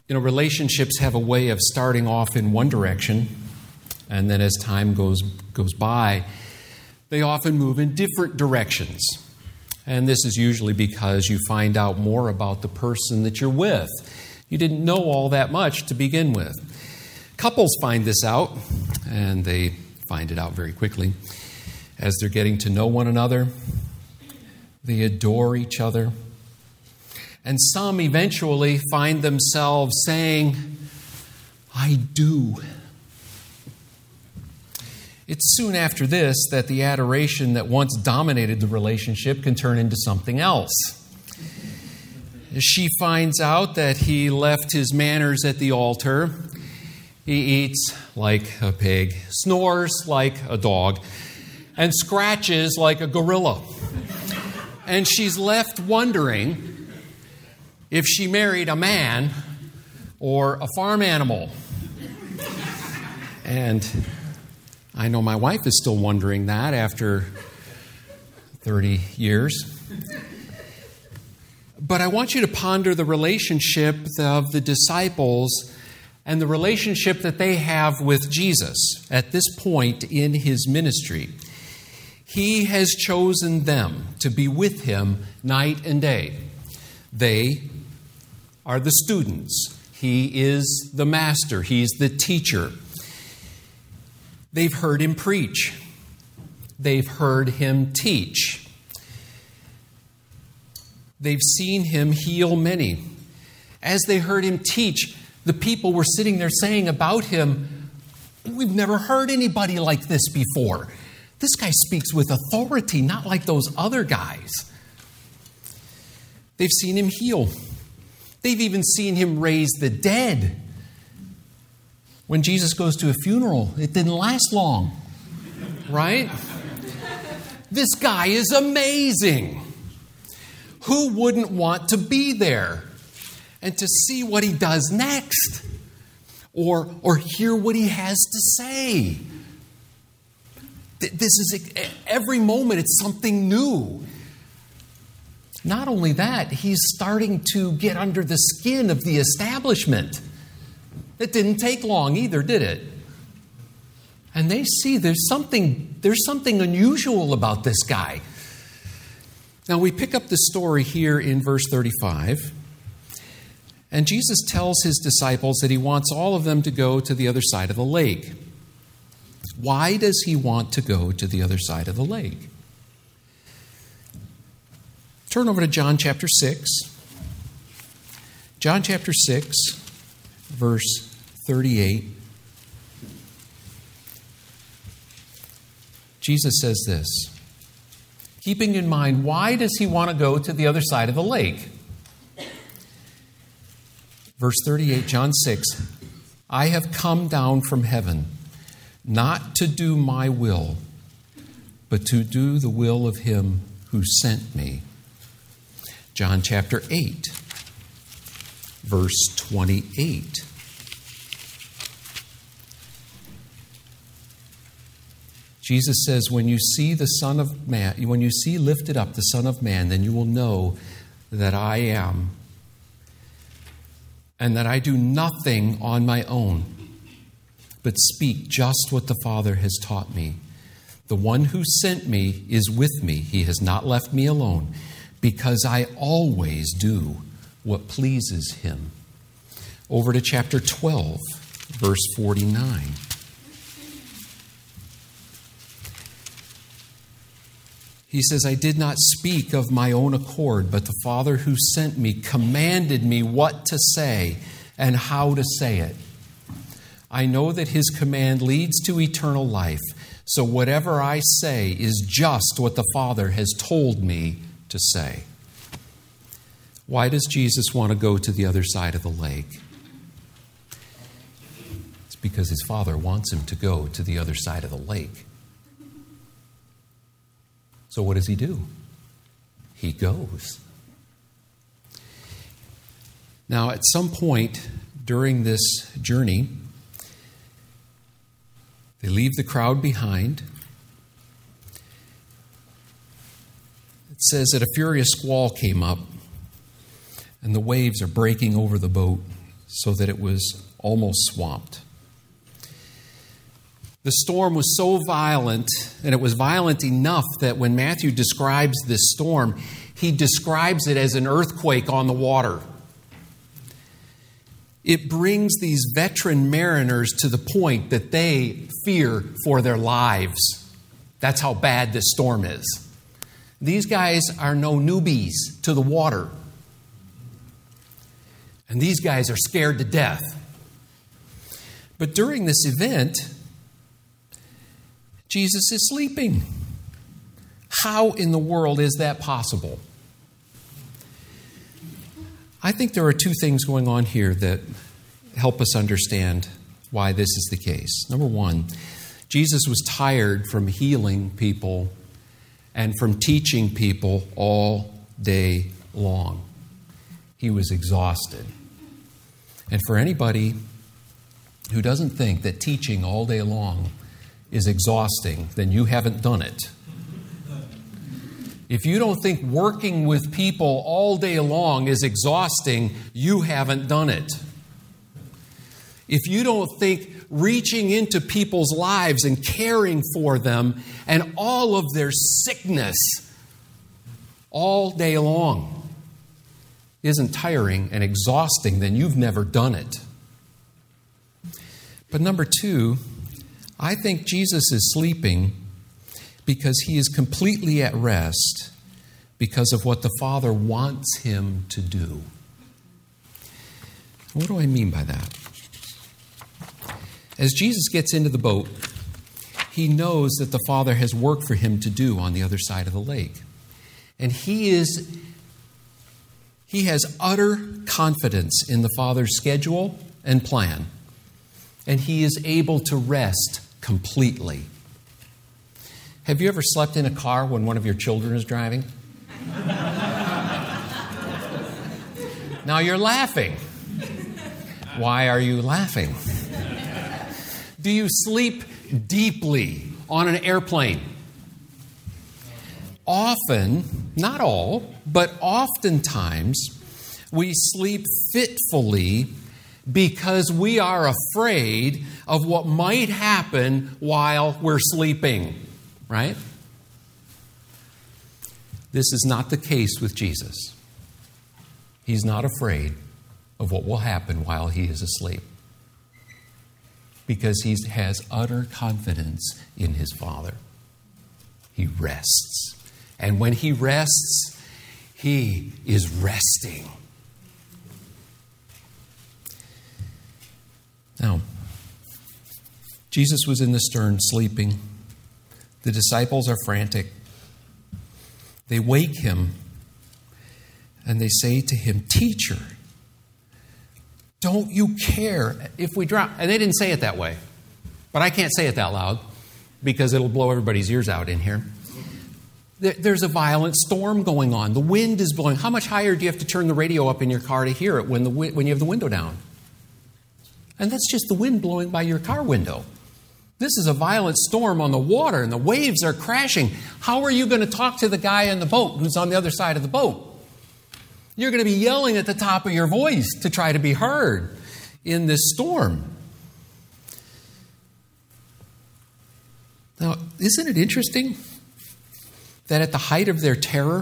Relationships have a way of starting off in one direction, and then as time goes by, they often move in different directions. And this is usually because you find out more about the person that you're with. You didn't know all that much to begin with. Couples find this out, and they find it out very quickly. As they're getting to know one another, they adore each other. And some eventually find themselves saying, "I do." It's soon after this that the adoration that once dominated the relationship can turn into something else. She finds out that he left his manners at the altar. He eats like a pig, snores like a dog, and scratches like a gorilla. And she's left wondering if she married a man or a farm animal. And I know my wife is still wondering that after 30 years. But I want you to ponder the relationship of the disciples and the relationship that they have with Jesus at this point in his ministry. He has chosen them to be with him night and day. They are the students. He is the master. He's the teacher. They've heard him preach. They've heard him teach. They've seen him heal many. As they heard him teach, the people were sitting there saying about him, "We've never heard anybody like this before. This guy speaks with authority, not like those other guys." They've seen him heal. They've even seen him raise the dead. When Jesus goes to a funeral, it didn't last long, right? This guy is amazing. Who wouldn't want to be there and to see what he does next or hear what he has to say? This is every moment, it's something new. Not only that, he's starting to get under the skin of the establishment. It didn't take long either, did it? And they see there's something unusual about this guy. Now we pick up the story here in verse 35. And Jesus tells his disciples that he wants all of them to go to the other side of the lake. Why does he want to go to the other side of the lake? Turn over to John chapter 6. John chapter 6, verse 38. Jesus says this, keeping in mind, why does he want to go to the other side of the lake? Verse 38, John 6, "I have come down from heaven, not to do my will, but to do the will of him who sent me." John chapter 8, verse 28. Jesus says, when you see the Son of Man, when you see lifted up the Son of Man, then you will know that I am, and that I do nothing on my own, but speak just what the Father has taught me. The one who sent me is with me. He has not left me alone, because I always do what pleases him. Over to chapter 12, verse 49. He says, "I did not speak of my own accord, but the Father who sent me commanded me what to say and how to say it. I know that his command leads to eternal life, so whatever I say is just what the Father has told me to say." Why does Jesus want to go to the other side of the lake? It's because his Father wants him to go to the other side of the lake. So what does he do? He goes. Now, at some point during this journey, they leave the crowd behind. It says that a furious squall came up, and the waves are breaking over the boat, so that it was almost swamped. The storm was so violent, and it was violent enough that when Matthew describes this storm, he describes it as an earthquake on the water. It brings these veteran mariners to the point that they fear for their lives. That's how bad this storm is. These guys are no newbies to the water. And these guys are scared to death. But during this event, Jesus is sleeping. How in the world is that possible? I think there are two things going on here that help us understand why this is the case. Number one, Jesus was tired from healing people and from teaching people all day long. He was exhausted. And for anybody who doesn't think that teaching all day long is exhausting, then you haven't done it. If you don't think working with people all day long is exhausting, you haven't done it. If you don't think reaching into people's lives and caring for them and all of their sickness all day long isn't tiring and exhausting, then you've never done it. But number two, I think Jesus is sleeping because he is completely at rest because of what the Father wants him to do. What do I mean by that? As Jesus gets into the boat, he knows that the Father has work for him to do on the other side of the lake. And he has utter confidence in the Father's schedule and plan. And he is able to rest completely. Have you ever slept in a car when one of your children is driving? Now you're laughing. Why are you laughing? Do you sleep deeply on an airplane? Often, not all, but oftentimes, we sleep fitfully because we are afraid of what might happen while we're sleeping, right? This is not the case with Jesus. He's not afraid of what will happen while he is asleep because he has utter confidence in his Father. He rests. And when he rests, he is resting. Now, Jesus was in the stern sleeping. The disciples are frantic. They wake him and they say to him, "Teacher, don't you care if we drown?" And they didn't say it that way. But I can't say it that loud because it'll blow everybody's ears out in here. There's a violent storm going on. The wind is blowing. How much higher do you have to turn the radio up in your car to hear it when you have the window down? And that's just the wind blowing by your car window. This is a violent storm on the water and the waves are crashing. How are you going to talk to the guy in the boat who's on the other side of the boat? You're going to be yelling at the top of your voice to try to be heard in this storm. Now, isn't it interesting that at the height of their terror,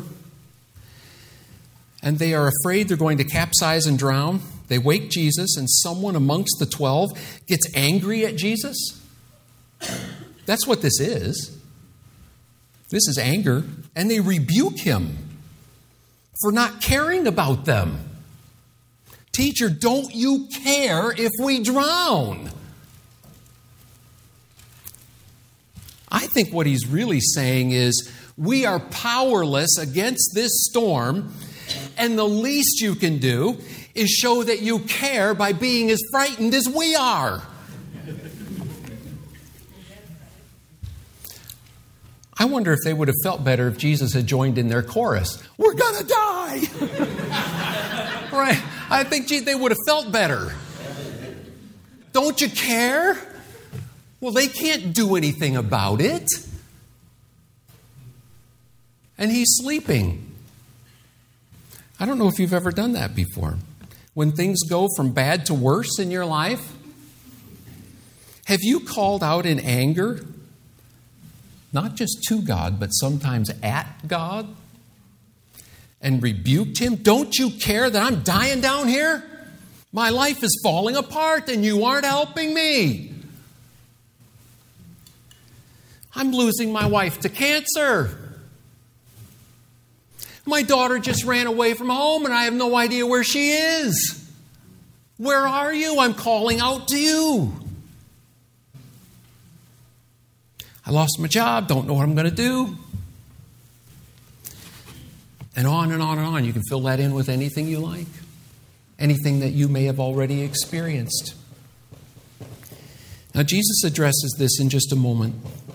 and they are afraid they're going to capsize and drown, they wake Jesus, and someone amongst the 12 gets angry at Jesus? That's what this is. This is anger, and they rebuke him for not caring about them. "Teacher, don't you care if we drown?" I think what he's really saying is, we are powerless against this storm, and the least you can do is show that you care by being as frightened as we are. I wonder if they would have felt better if Jesus had joined in their chorus. "We're gonna die!" Right? I think they would have felt better. "Don't you care?" Well, they can't do anything about it. And he's sleeping. I don't know if you've ever done that before. when things go from bad to worse in your life? Have you called out in anger, not just to God, but sometimes at God, and rebuked Him? Don't you care that I'm dying down here? My life is falling apart and you aren't helping me. I'm losing my wife to cancer. My daughter just ran away from home and I have no idea where she is. Where are you? I'm calling out to you. I lost my job, don't know what I'm going to do. And on and on and on. You can fill that in with anything you like. Anything that you may have already experienced. Now, Jesus addresses this in just a moment.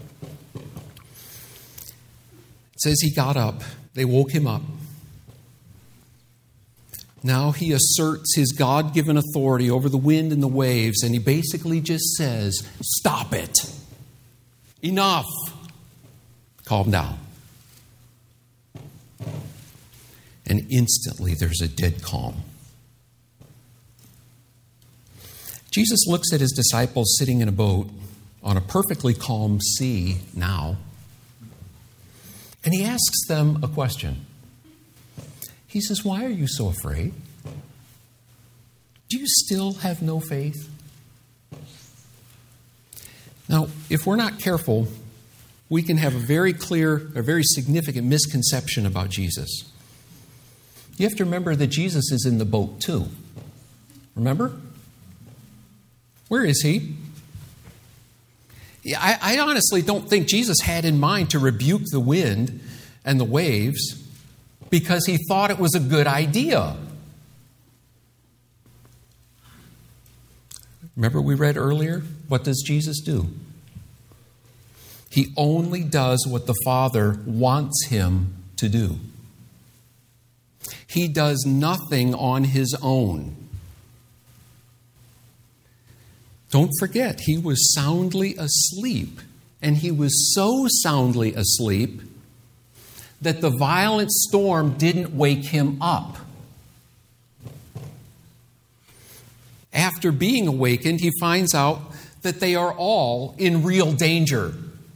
It says he got up. They woke him up. Now he asserts his God-given authority over the wind and the waves, and he basically just says, stop it. Enough. Calm down. And instantly there's a dead calm. Jesus looks at his disciples sitting in a boat on a perfectly calm sea now. And he asks them a question. He says, why are you so afraid? Do you still have no faith? Now, if we're not careful, we can have a very significant misconception about Jesus. You have to remember that Jesus is in the boat too. Remember? Where is he? I honestly don't think Jesus had in mind to rebuke the wind and the waves because he thought it was a good idea. Remember we read earlier? What does Jesus do? He only does what the Father wants him to do. He does nothing on his own. Don't forget, he was soundly asleep, and he was so soundly asleep that the violent storm didn't wake him up. After being awakened, he finds out that they are all in real danger.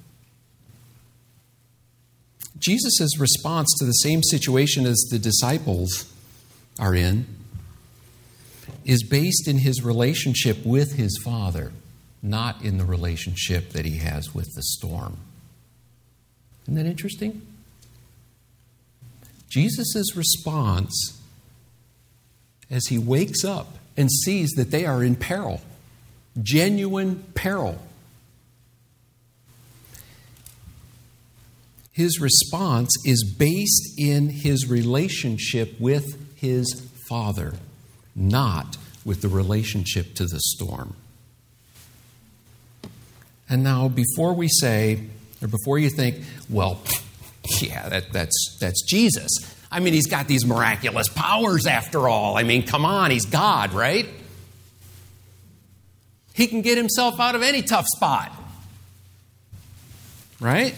Jesus' response to the same situation as the disciples are in is based in his relationship with his Father, not in the relationship that he has with the storm. Isn't that interesting? Jesus' response as he wakes up and sees that they are in peril, genuine peril. His response is based in his relationship with his Father, not with the relationship to the storm. And now, before we say, or before you think, well, yeah, that's Jesus. I mean, he's got these miraculous powers after all. I mean, come on, he's God, right? He can get himself out of any tough spot. Right?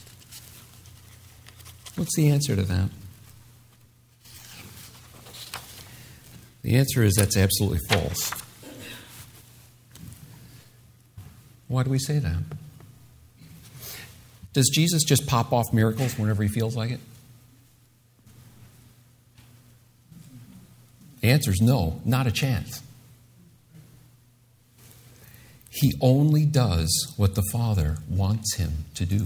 What's the answer to that? The answer is that's absolutely false. Why do we say that? Does Jesus just pop off miracles whenever he feels like it? The answer is no, not a chance. He only does what the Father wants him to do.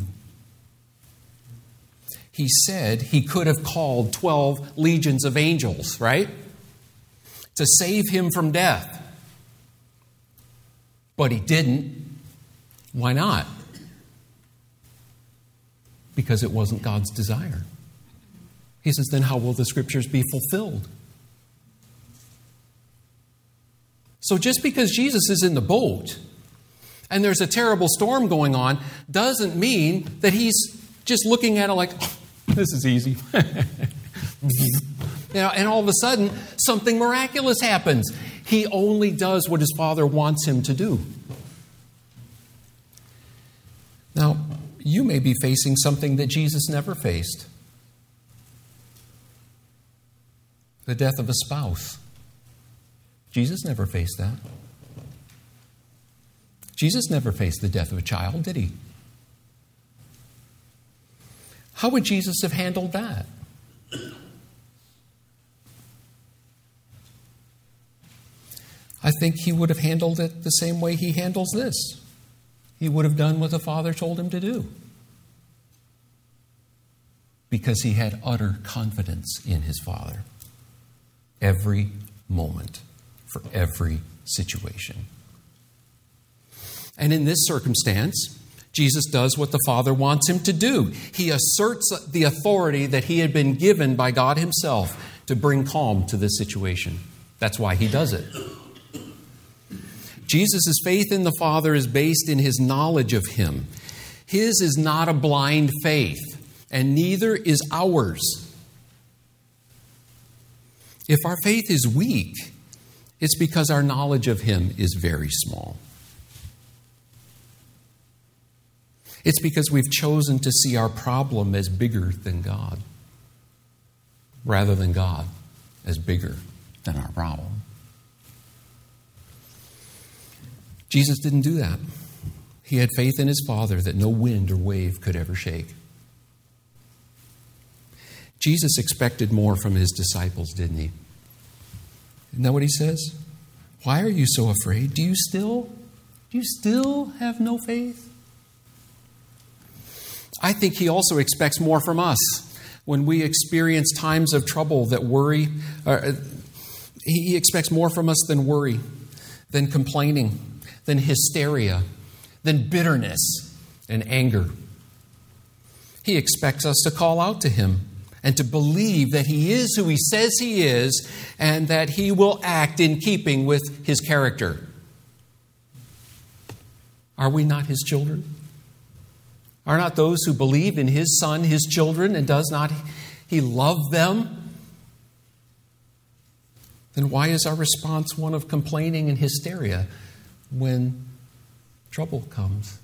He said he could have called 12 legions of angels, right? To save him from death. But he didn't. Why not? Because it wasn't God's desire. He says, then how will the Scriptures be fulfilled? So just because Jesus is in the boat and there's a terrible storm going on doesn't mean that he's just looking at it like, oh, this is easy. And all of a sudden, something miraculous happens. He only does what his Father wants him to do. Now, you may be facing something that Jesus never faced. The death of a spouse. Jesus never faced that. Jesus never faced the death of a child, did he? How would Jesus have handled that? I think he would have handled it the same way he handles this. He would have done what the Father told him to do. Because he had utter confidence in his Father. Every moment, for every situation. And in this circumstance, Jesus does what the Father wants him to do. He asserts the authority that he had been given by God himself to bring calm to this situation. That's why he does it. Jesus' faith in the Father is based in his knowledge of him. His is not a blind faith, and neither is ours. If our faith is weak, it's because our knowledge of him is very small. It's because we've chosen to see our problem as bigger than God, rather than God as bigger than our problem. Jesus didn't do that. He had faith in his Father that no wind or wave could ever shake. Jesus expected more from his disciples, didn't he? Isn't that what he says? Why are you so afraid? Do you still have no faith? I think he also expects more from us when we experience times of trouble that worry. He expects more from us than worry, than complaining, than hysteria, than bitterness and anger. He expects us to call out to him and to believe that he is who he says he is and that he will act in keeping with his character. Are we not his children? Are not those who believe in his Son his children, and does not he love them? Then why is our response one of complaining and hysteria when trouble comes?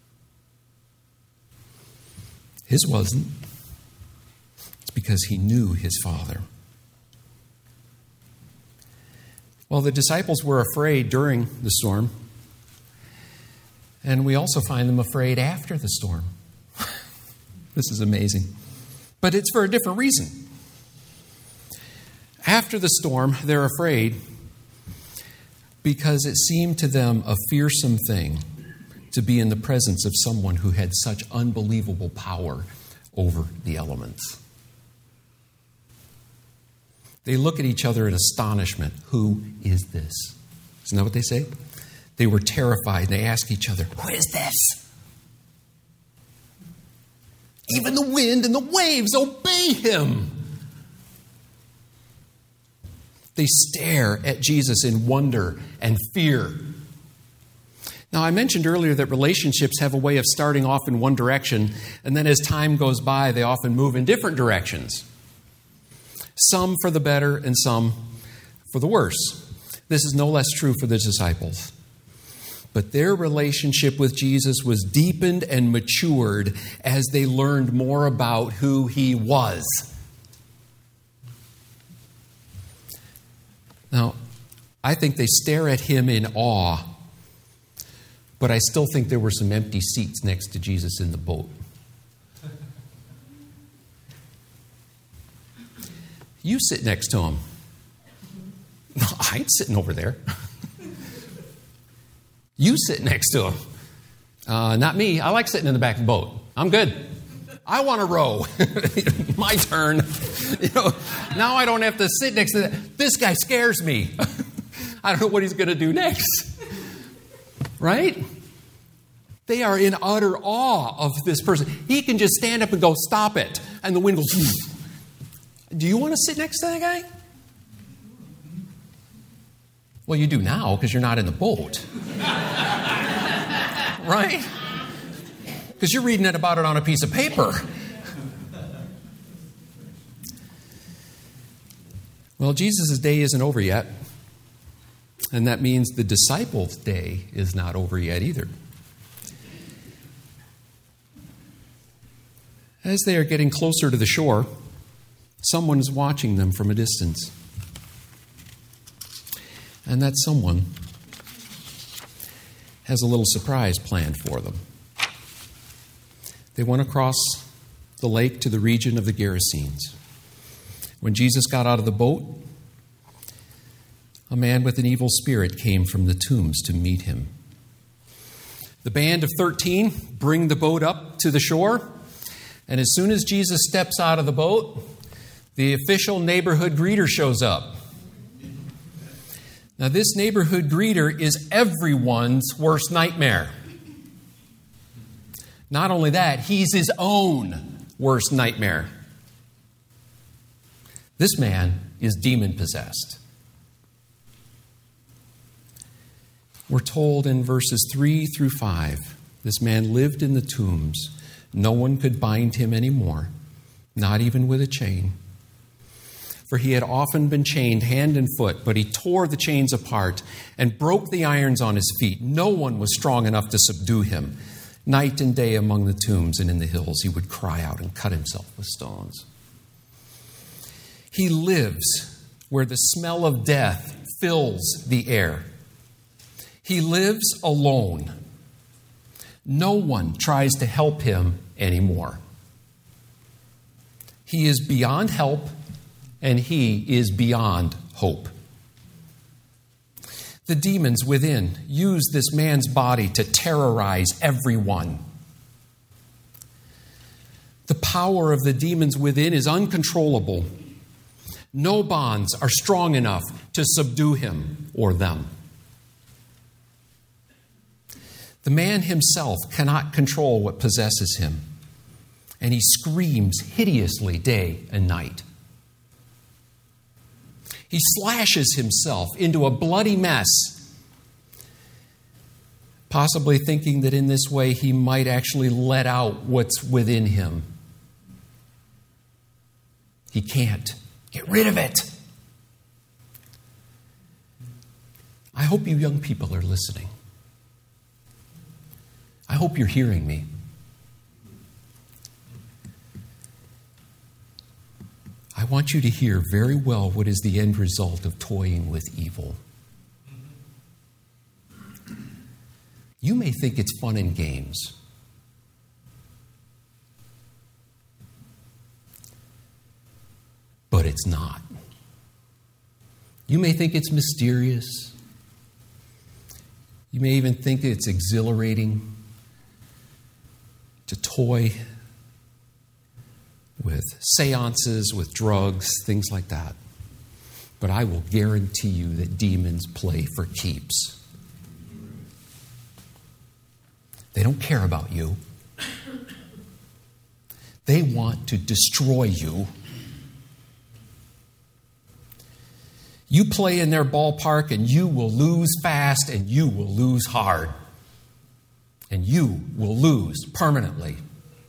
His wasn't. It's because he knew his Father. Well, the disciples were afraid during the storm, and we also find them afraid after the storm. This is amazing. But it's for a different reason. After the storm, they're afraid because it seemed to them a fearsome thing to be in the presence of someone who had such unbelievable power over the elements. They look at each other in astonishment. Who is this? Isn't that what they say? They were terrified. They ask each other, who is this? Even the wind and the waves obey him. They stare at Jesus in wonder and fear. Now, I mentioned earlier that relationships have a way of starting off in one direction, and then as time goes by, they often move in different directions. Some for the better and some for the worse. This is no less true for the disciples. But their relationship with Jesus was deepened and matured as they learned more about who he was. Now, I think they stare at him in awe, but I still think there were some empty seats next to Jesus in the boat. You sit next to him. No, I ain't sitting over there. You sit next to him. Not me. I like sitting in the back of the boat. I'm good. I want to row. My turn. Now I don't have to sit next to that. This guy scares me. I don't know what he's going to do next. Right? They are in utter awe of this person. He can just stand up and go, stop it. And the wind goes, do you want to sit next to that guy? Well, you do now because you're not in the boat. Right? Because you're reading about it on a piece of paper. Well, Jesus' day isn't over yet. And that means the disciples' day is not over yet either. As they are getting closer to the shore, someone is watching them from a distance. And that someone has a little surprise planned for them. They went across the lake to the region of the Gerasenes. When Jesus got out of the boat, a man with an evil spirit came from the tombs to meet him. The band of 13 bring the boat up to the shore, and as soon as Jesus steps out of the boat, the official neighborhood greeter shows up. Now, this neighborhood greeter is everyone's worst nightmare. Not only that, he's his own worst nightmare. This man is demon-possessed. We're told in verses 3 through 5, this man lived in the tombs. No one could bind him anymore, not even with a chain. For he had often been chained hand and foot, but he tore the chains apart and broke the irons on his feet. No one was strong enough to subdue him. Night and day among the tombs and in the hills, he would cry out and cut himself with stones. He lives where the smell of death fills the air. He lives alone. No one tries to help him anymore. He is beyond help, and he is beyond hope. The demons within use this man's body to terrorize everyone. The power of the demons within is uncontrollable. No bonds are strong enough to subdue him or them. The man himself cannot control what possesses him, and he screams hideously day and night. He slashes himself into a bloody mess, possibly thinking that in this way he might actually let out what's within him. He can't. Get rid of it. I hope you young people are listening. I hope you're hearing me. I want you to hear very well what is the end result of toying with evil. You may think it's fun and games. But it's not. You may think it's mysterious. You may even think it's exhilarating to toy with seances, with drugs, things like that. But I will guarantee you that demons play for keeps. They don't care about you. They want to destroy you. You play in their ballpark and you will lose fast and you will lose hard. And you will lose permanently.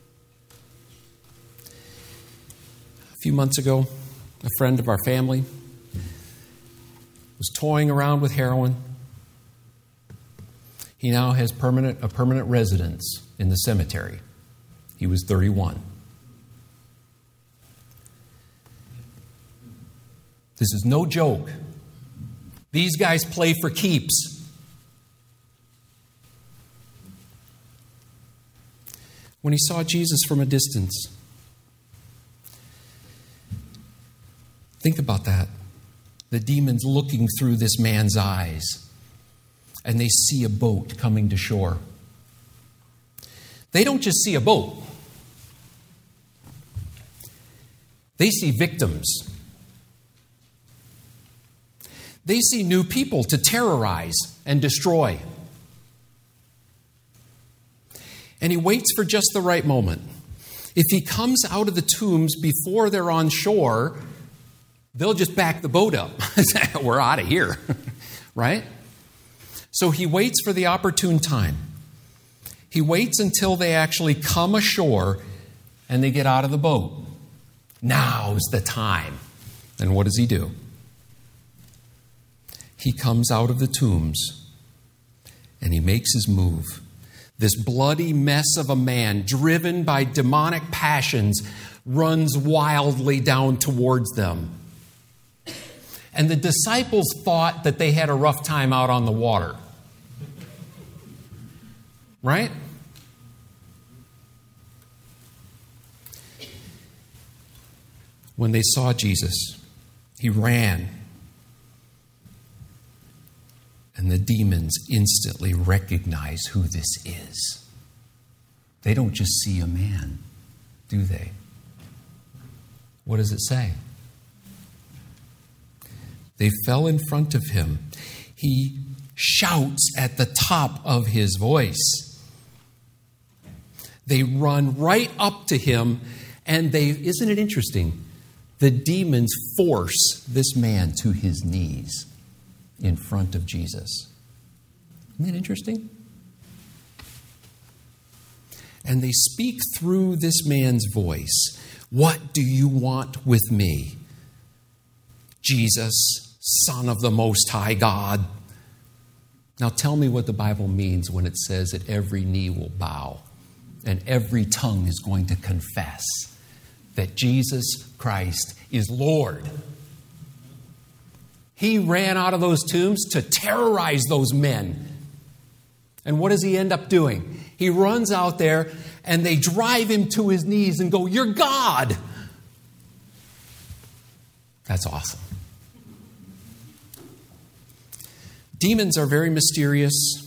A few months ago, a friend of our family was toying around with heroin. He now has a permanent residence in the cemetery. He was 31. This is no joke. These guys play for keeps. When he saw Jesus from a distance, think about that. The demons looking through this man's eyes, and they see a boat coming to shore. They don't just see a boat. They see victims. They see new people to terrorize and destroy. And he waits for just the right moment. If he comes out of the tombs before they're on shore, they'll just back the boat up. We're out of here, right? So he waits for the opportune time. He waits until they actually come ashore and they get out of the boat. Now's the time. And what does he do? He comes out of the tombs and he makes his move. This bloody mess of a man, driven by demonic passions, runs wildly down towards them. And the disciples thought that they had a rough time out on the water. Right? When they saw Jesus, he ran. And the demons instantly recognize who this is. They don't just see a man, do they? What does it say? They fell in front of him. He shouts at the top of his voice. They run right up to him, and isn't it interesting? The demons force this man to his knees in front of Jesus. Isn't that interesting? And they speak through this man's voice. What do you want with me? Jesus, Son of the Most High God. Now tell me what the Bible means when it says that every knee will bow and every tongue is going to confess that Jesus Christ is Lord. He ran out of those tombs to terrorize those men. And what does he end up doing? He runs out there and they drive him to his knees and go, "You're God." That's awesome. Demons are very mysterious.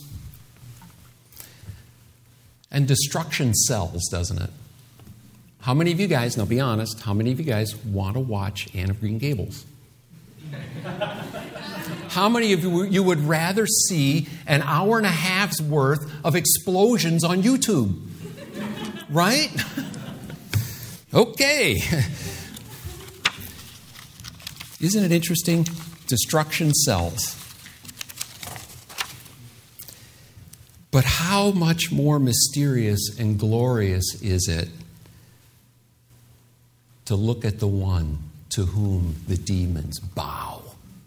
And destruction sells, doesn't it? How many of you guys, now be honest, how many of you guys want to watch Anne of Green Gables? How many of you would rather see an hour and a half's worth of explosions on YouTube? Right? Okay. Isn't it interesting? Destruction sells. But how much more mysterious and glorious is it to look at the one to whom the demons bow?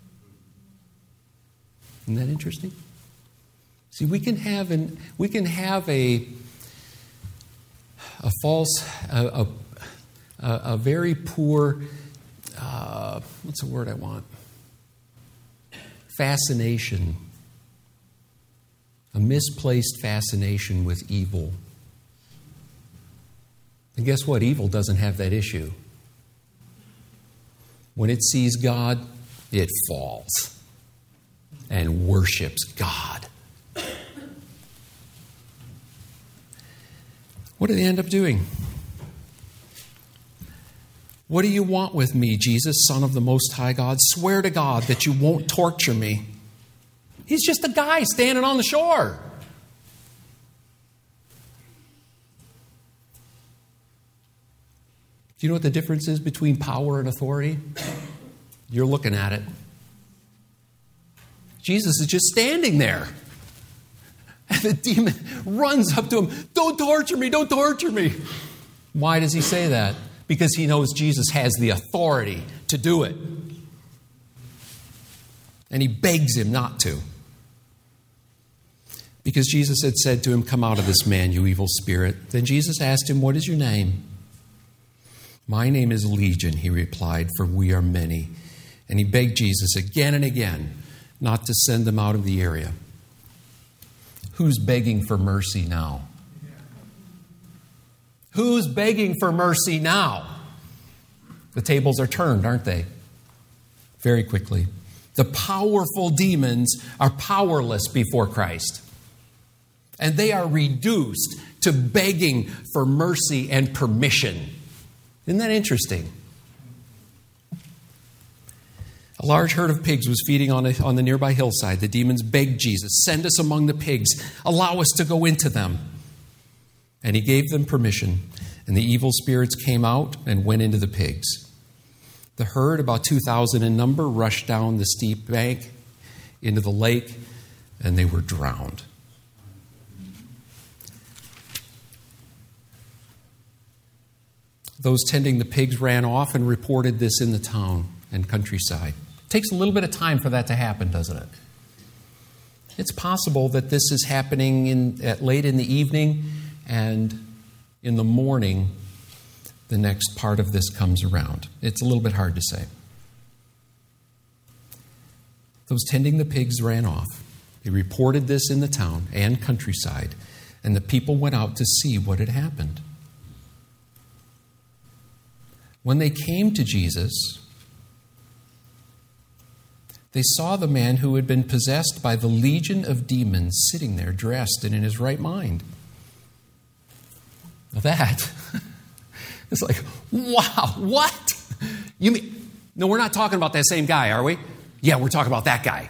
Isn't that interesting? See, we can have a false, a very poor, what's the word I want? Fascination. A misplaced fascination with evil. And guess what? Evil doesn't have that issue. When it sees God, it falls and worships God. What do they end up doing? What do you want with me, Jesus, Son of the Most High God? Swear to God that you won't torture me. He's just a guy standing on the shore. Do you know what the difference is between power and authority? You're looking at it. Jesus is just standing there. And the demon runs up to him. "Don't torture me, don't torture me." Why does he say that? Because he knows Jesus has the authority to do it. And he begs him not to. Because Jesus had said to him, "Come out of this man, you evil spirit." Then Jesus asked him, "What is your name?" "My name is Legion," he replied, "for we are many." And he begged Jesus again and again not to send them out of the area. Who's begging for mercy now? Who's begging for mercy now? The tables are turned, aren't they? Very quickly. The powerful demons are powerless before Christ. And they are reduced to begging for mercy and permission. Isn't that interesting? A large herd of pigs was feeding on the nearby hillside. The demons begged Jesus, "Send us among the pigs. Allow us to go into them." And he gave them permission. And the evil spirits came out and went into the pigs. The herd, about 2,000 in number, rushed down the steep bank into the lake, and they were drowned. Those tending the pigs ran off and reported this in the town and countryside. It takes a little bit of time for that to happen, doesn't it? It's possible that this is happening late in the evening, and in the morning, the next part of this comes around. It's a little bit hard to say. Those tending the pigs ran off. They reported this in the town and countryside, and the people went out to see what had happened. When they came to Jesus, they saw the man who had been possessed by the legion of demons sitting there dressed and in his right mind. Now that, it's like, wow, what? You mean, no, we're not talking about that same guy, are we? Yeah, we're talking about that guy.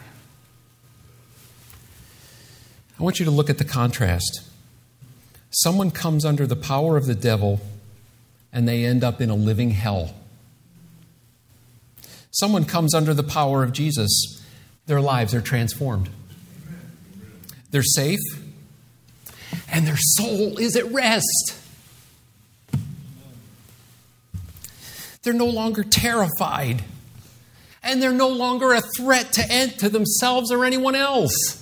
I want you to look at the contrast. Someone comes under the power of the devil and they end up in a living hell. Someone comes under the power of Jesus, their lives are transformed. They're safe, and their soul is at rest. They're no longer terrified, and they're no longer a threat to themselves or anyone else.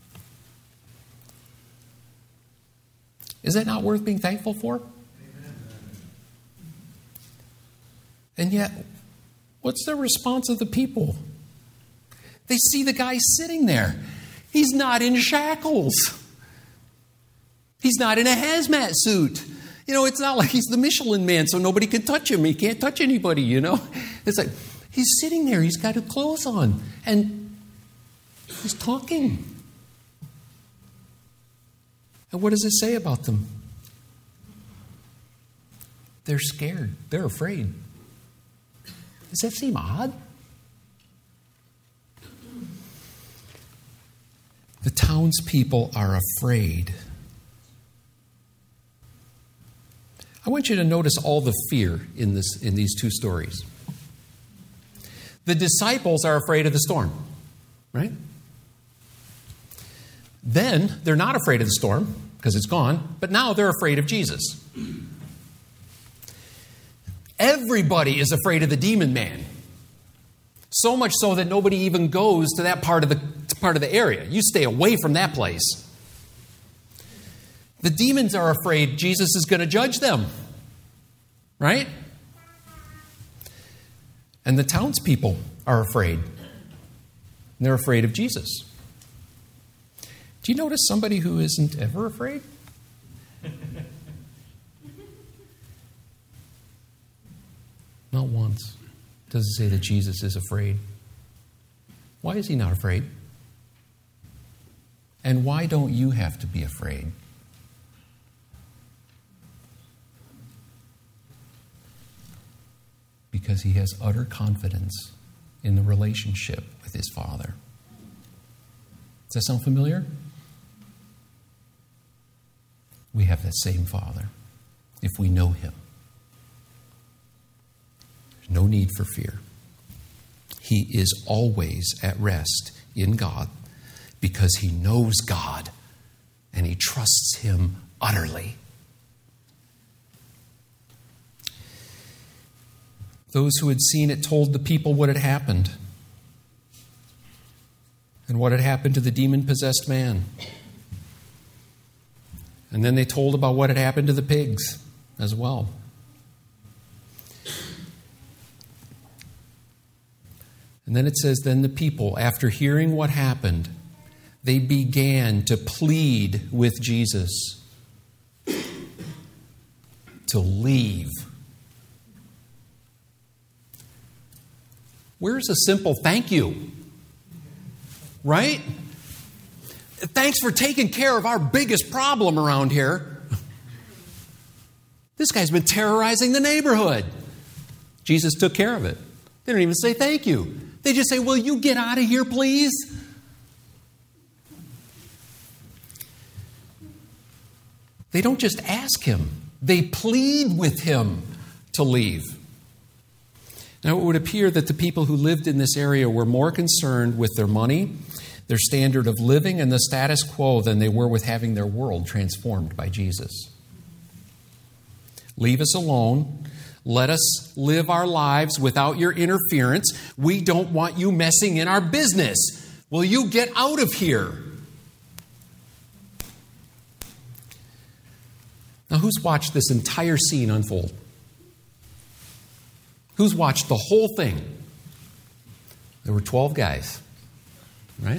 Is that not worth being thankful for? And yet, what's the response of the people? They see the guy sitting there. He's not in shackles. He's not in a hazmat suit. You know, it's not like he's the Michelin Man, so nobody can touch him. He can't touch anybody, you know. It's like, he's sitting there. He's got his clothes on. And he's talking. And what does it say about them? They're scared. They're afraid. Does that seem odd? The townspeople are afraid. I want you to notice all the fear in these two stories. The disciples are afraid of the storm, right? Then they're not afraid of the storm because it's gone, but now they're afraid of Jesus. Everybody is afraid of the demon man. So much so that nobody even goes to that part of the area. You stay away from that place. The demons are afraid Jesus is going to judge them. Right? And the townspeople are afraid. They're afraid of Jesus. Do you notice somebody who isn't ever afraid? Not once does it say that Jesus is afraid. Why is he not afraid? And why don't you have to be afraid? Because he has utter confidence in the relationship with his Father. Does that sound familiar? We have that same Father if we know him. There's no need for fear. He is always at rest in God because he knows God and he trusts him utterly. Those who had seen it told the people what had happened and what had happened to the demon-possessed man. And then they told about what had happened to the pigs as well. And then it says, then the people, after hearing what happened, they began to plead with Jesus to leave. Where's a simple thank you? Right? Thanks for taking care of our biggest problem around here. This guy's been terrorizing the neighborhood. Jesus took care of it. They don't even say thank you. They just say, will you get out of here, please? They don't just ask him. They plead with him to leave. Now, it would appear that the people who lived in this area were more concerned with their money, their standard of living, and the status quo than they were with having their world transformed by Jesus. Leave us alone. Let us live our lives without your interference. We don't want you messing in our business. Will you get out of here? Now, who's watched this entire scene unfold? Who's watched the whole thing? There were 12 guys. right?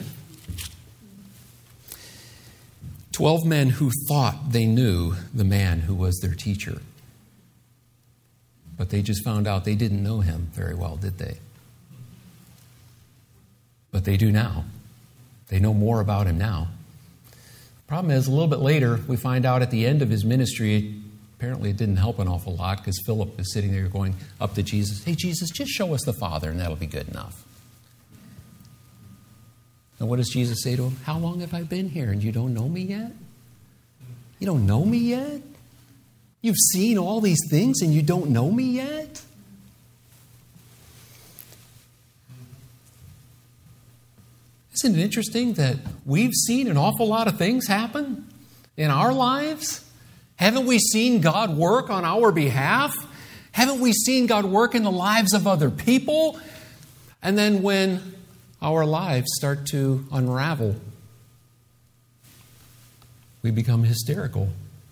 12 men who thought they knew the man who was their teacher. But they just found out they didn't know him very well, did they? But they do now. They know more about him now. The problem is, a little bit later, we find out at the end of his ministry, apparently it didn't help an awful lot because Philip is sitting there going up to Jesus, "Hey, Jesus, just show us the Father and that'll be good enough." And what does Jesus say to him? "How long have I been here and you don't know me yet? You don't know me yet? You've seen all these things and you don't know me yet?" Isn't it interesting that we've seen an awful lot of things happen in our lives? Haven't we seen God work on our behalf? Haven't we seen God work in the lives of other people? And then when our lives start to unravel, we become hysterical.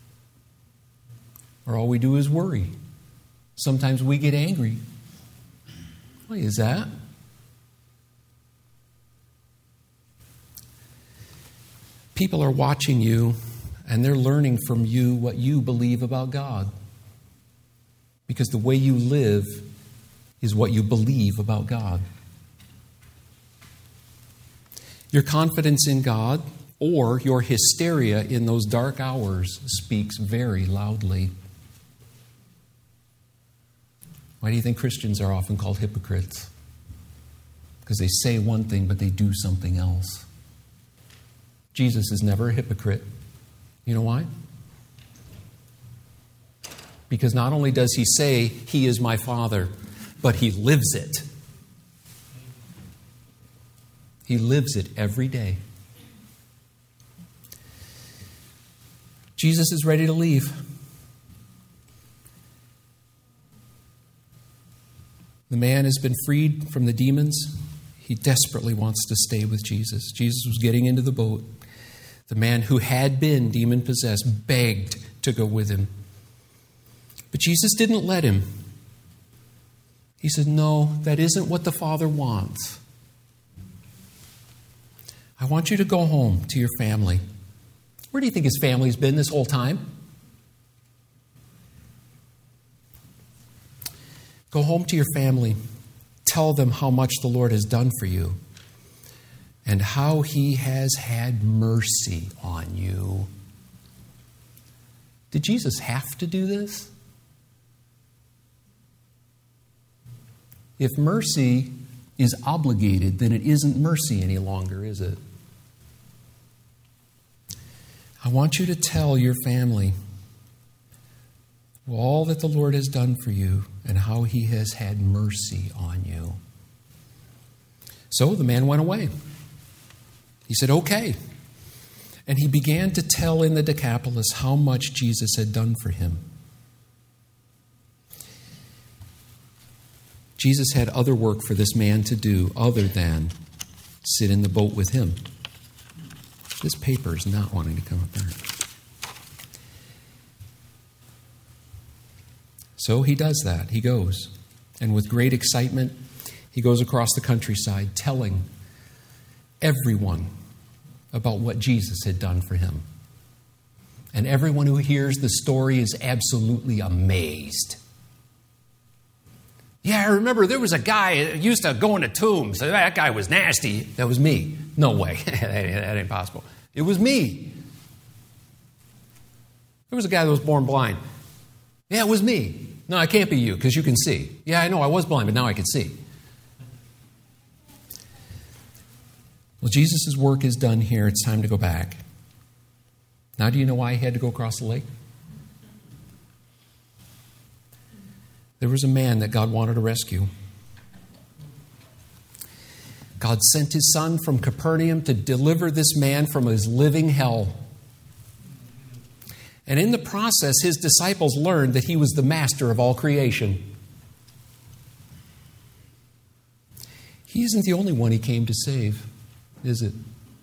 Or all we do is worry. Sometimes we get angry. Why is that? People are watching you, and they're learning from you what you believe about God. Because the way you live is what you believe about God. Your confidence in God or your hysteria in those dark hours speaks very loudly. Why do you think Christians are often called hypocrites? Because they say one thing, but they do something else. Jesus is never a hypocrite. You know why? Because not only does he say, "He is my Father," but he lives it. He lives it every day. Jesus is ready to leave. The man has been freed from the demons. He desperately wants to stay with Jesus. Jesus was getting into the boat. The man who had been demon-possessed begged to go with him. But Jesus didn't let him. He said, "No, that isn't what the Father wants. I want you to go home to your family." Where do you think his family's been this whole time? Go home to your family. Tell them how much the Lord has done for you and how he has had mercy on you. Did Jesus have to do this? If mercy is obligated, then it isn't mercy any longer, is it? I want you to tell your family all that the Lord has done for you and how he has had mercy on you. So the man went away. He said, "Okay." And he began to tell in the Decapolis how much Jesus had done for him. Jesus had other work for this man to do other than sit in the boat with him. This paper is not wanting to come up there. So he does that. He goes. And with great excitement, he goes across the countryside telling everyone about what Jesus had done for him. And everyone who hears the story is absolutely amazed. "Yeah, I remember there was a guy who used to go into tombs. That guy was nasty." That was me. No way. That ain't possible. It was me. There was a guy that was born blind. Yeah, it was me. No, it can't be you because you can see. Yeah, I know I was blind, but now I can see. Well, Jesus' work is done here. It's time to go back. Now, do you know why he had to go across the lake? There was a man that God wanted to rescue. God sent his son from Capernaum to deliver this man from his living hell. And in the process, his disciples learned that he was the master of all creation. He isn't the only one he came to save, is it?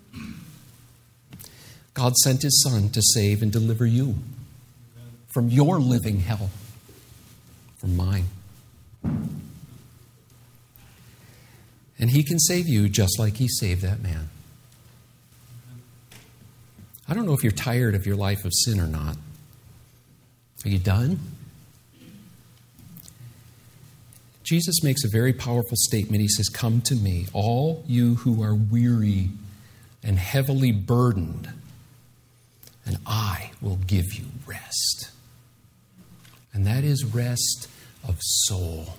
God sent his son to save and deliver you from your living hell, from mine. And He can save you just like He saved that man. I don't know if you're tired of your life of sin or not. Are you done? Jesus makes a very powerful statement. He says, "Come to me, all you who are weary and heavily burdened, and I will give you rest." And that is rest of soul.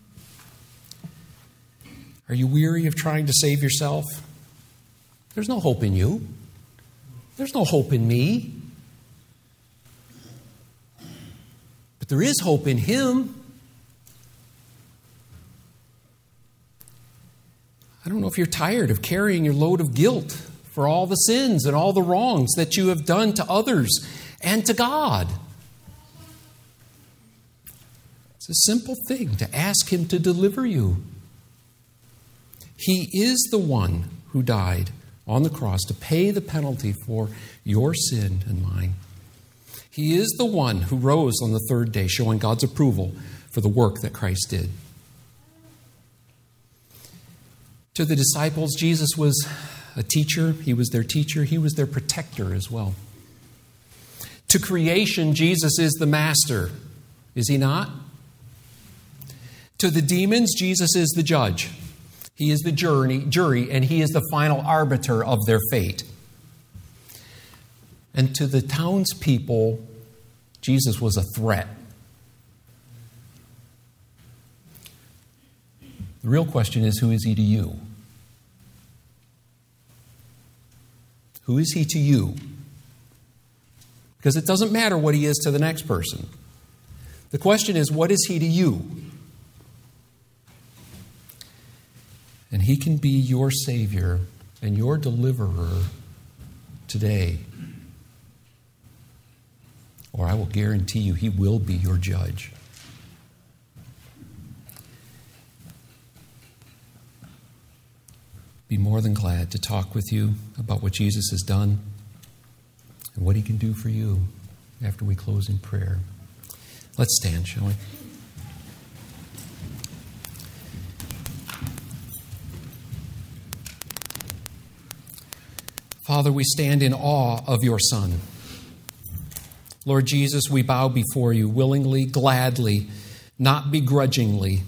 Are you weary of trying to save yourself? There's no hope in you. There's no hope in me. But there is hope in Him. I don't know if you're tired of carrying your load of guilt for all the sins and all the wrongs that you have done to others and to God. It's a simple thing to ask Him to deliver you. He is the one who died on the cross to pay the penalty for your sin and mine. He is the one who rose on the third day, showing God's approval for the work that Christ did. To the disciples, Jesus was a teacher. He was their teacher. He was their protector as well. To creation, Jesus is the master. Is He not? To the demons, Jesus is the judge. He is the jury, and He is the final arbiter of their fate. And to the townspeople, Jesus was a threat. The real question is, who is He to you? Who is He to you? Because it doesn't matter what He is to the next person. The question is, what is He to you? And He can be your Savior and your deliverer today. Or I will guarantee you, He will be your judge. Be more than glad to talk with you about what Jesus has done and what He can do for you after we close in prayer. Let's stand, shall we? Father, we stand in awe of your Son. Lord Jesus, we bow before you willingly, gladly, not begrudgingly,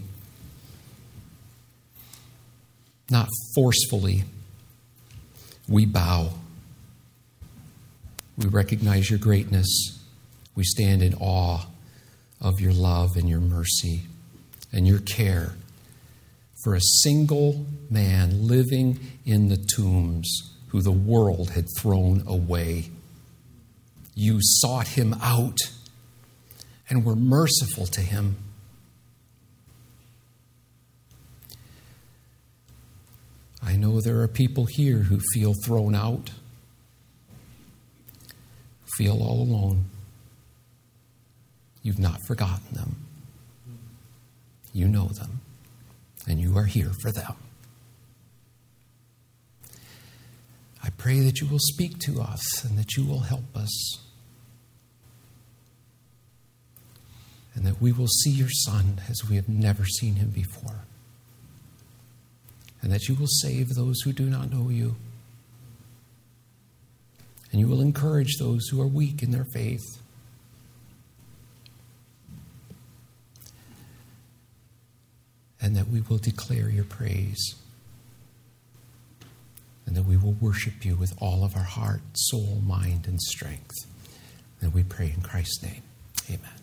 not forcefully. We bow. We recognize your greatness. We stand in awe of your love and your mercy and your care for a single man living in the tombs who the world had thrown away. You sought him out and were merciful to him. I know there are people here who feel thrown out, feel all alone. You've not forgotten them. You know them, and you are here for them. I pray that you will speak to us and that you will help us, and that we will see your Son as we have never seen him before, and that you will save those who do not know you, and you will encourage those who are weak in their faith. And that we will declare your praise. And that we will worship you with all of our heart, soul, mind, and strength. And we pray in Christ's name. Amen.